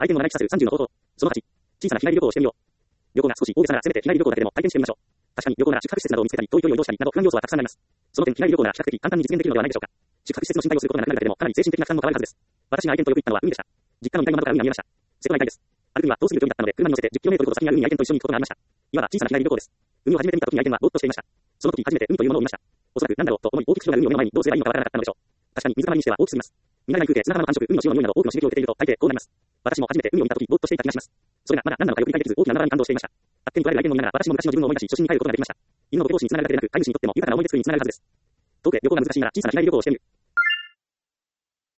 相手の7に指す30の方法。その8、小さな日帰り旅行をしてみよう。旅行が少し大げさならせめて日帰り旅行だけでも体験してみましょう。確かに旅行なら宿泊施設などを見つけたり、遠い距離を移動したりなど不安要素はたくさんあります。その点、日帰り旅行なら比較的簡単に実現できるのではないでしょうか。宿泊施設の心配をすることがなくなるだけでもかなり精神的な負担も変わるはずです。私が愛犬とよく行ったのは海でした。実家の2階の窓から海が見えました。瀬戸内海です。歩くには遠すぎる距離だったので、車に乗せて10キロメートルほど先にある海に愛犬と一緒に行くことがありました。いわば小さな日帰り旅行です。海を初めて見た時に愛犬はぼーっとしていました。その時初めて海というものを見ました。おそらく何だろうと思い大きく広がる海を目の前にどうすればいいのかわからなかったのでしょう。確かに水たまりにしては大きすぎます。見慣れない風景、砂浜の感触、海の潮の匂いなど多くの刺激を受けていると大抵こうなります。私も初めて海を見た時ぼーっとしていた気がします。それがまだ何なのかよく理解できず大きな縄に感動していました。あっけに取られる愛犬を見ながら私も昔の自分を思い出し初心に帰ることができました。犬のご両親につながるだけでなく飼い主にとっても豊かな思い出作りにつながるはずです。遠くへ旅行が難しいなら小さな日帰り旅行をしてみる。